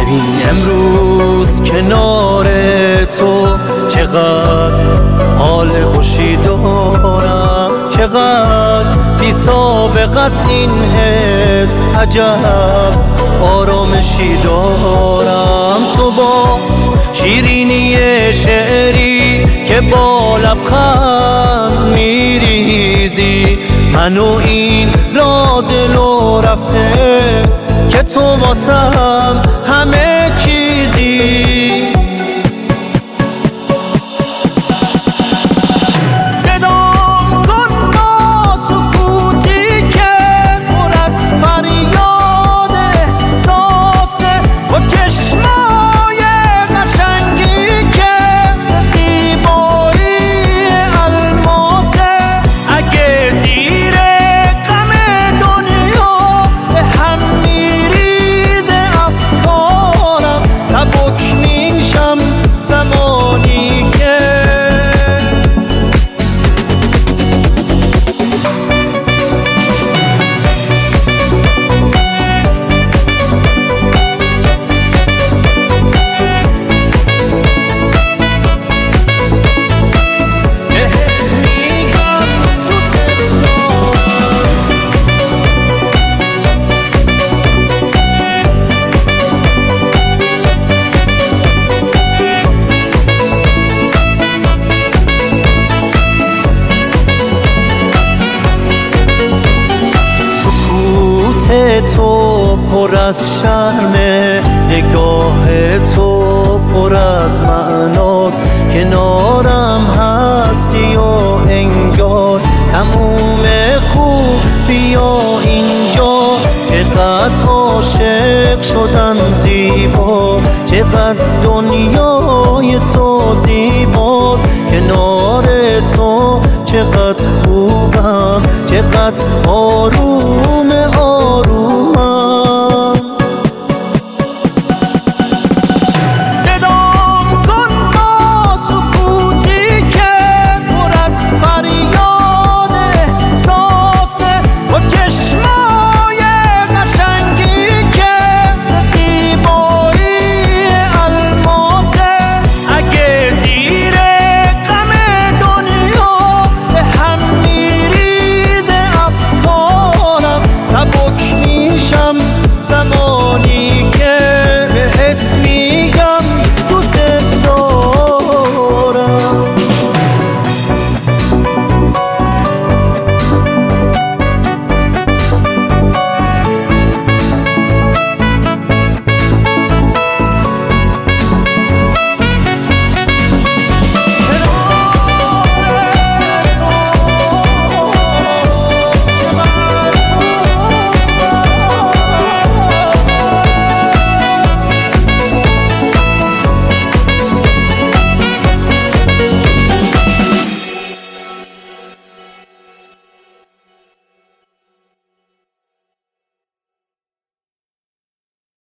ببین امروز کنار تو چقدر حال خوشی دارم، چقدر بی سابقه است این حس، عجب آرامشی دارم. تو با شیرینی شعری که با لبخند میریزی، منو این راز لو رفته که تو واسم همه چیزی. تو پر از شرمه، نگاه تو پر از معناست، کنارم هستی و انگار تموم خوبیا اینجاست. چقدر عاشق شدن زیباست، چقدر دنیای تو زیباست، کنار تو چقدر خوبم، چقدر